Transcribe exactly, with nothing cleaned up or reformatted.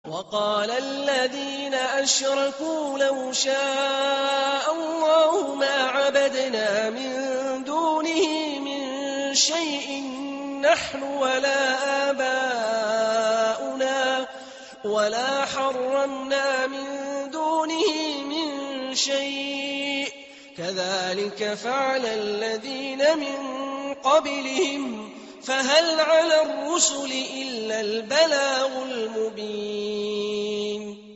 وقال الذين أشركوا لو شاء الله ما عبدنا من دونه من شيء نحن ولا آباؤنا ولا حرمنا من دونه من شيء كذلك فعل الذين من قبلهم فهل على الرسل إلا البلاغ المبين